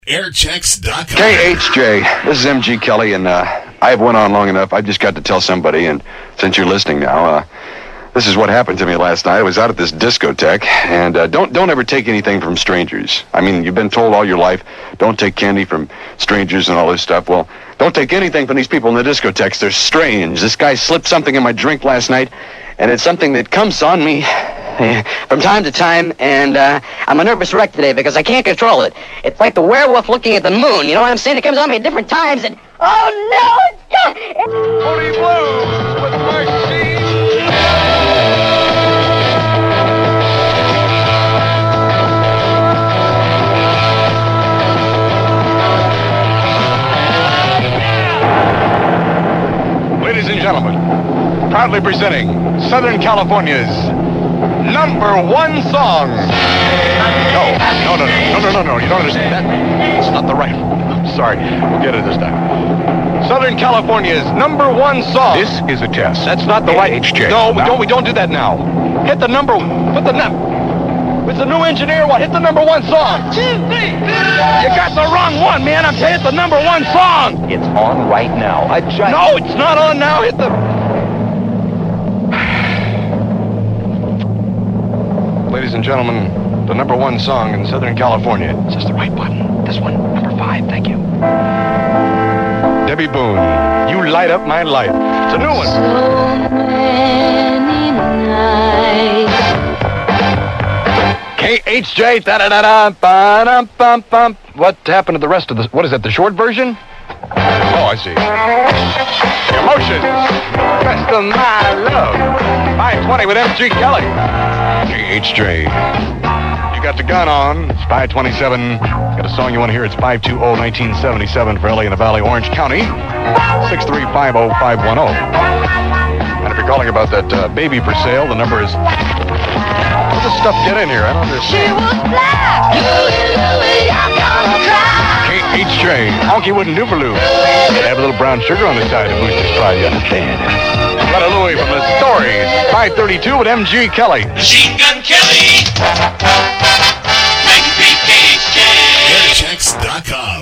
Airchecks.com. KHJ, this is M.G. Kelly, and I've went on long enough. I've just got to tell somebody, and since you're listening now, this is what happened to me last night. I was out at this discotheque, and don't ever take anything from strangers. I mean, you've been told all your life, don't take candy from strangers and all this stuff. Well, don't take anything from these people in the discotheques. They're strange. This guy slipped something in my drink last night, and it's something that comes on me from time to time, and I'm a nervous wreck today because I can't control it. It's like the werewolf looking at the moon. You know what I'm saying? It comes on me at different times, and oh no! Tony Blues with Machine. Ladies and gentlemen, proudly presenting Southern California's #1 song. No, you don't understand that. It's not the right one. I'm sorry. We'll get it this time. Southern California's #1 song. This is a test. That's not the right. HJ. No, we don't do that now. Hit the number. Put the It's a new engineer. What? Hit the #1 song. 1, 2, 3. You got the wrong one, man. I'm saying hit the #1 song. It's on right now. No, it's not on now. Hit the. Ladies and gentlemen, the #1 song in Southern California. Is this the right button? This one, number 5. Thank you. Debbie Boone, You Light Up My Life. It's a new one. So many nights. KHJ, da-da-da-da, ba-dum-bum-bum. What happened to the rest of the... What is that, the short version? Oh, I see. Emotions, Rest of My Love. 520 with M.G. Kelly. KHJ. You got the gun on. It's 527. Got a song you want to hear. It's 520-1977 for LA and the Valley, Orange County. 6350510. And if you're calling about that baby for sale, the number is... How does this stuff get in here? I don't understand. She was black. Louie, I'm gonna cry. KHJ, Honky Wooden Doopaloo. Have a little brown sugar on the side to boost his pride, you understand? Got a Louie from the Stories. 532 with M.G. Kelly. Machine Gun Kelly. 93 KHJ. Airchecks.com.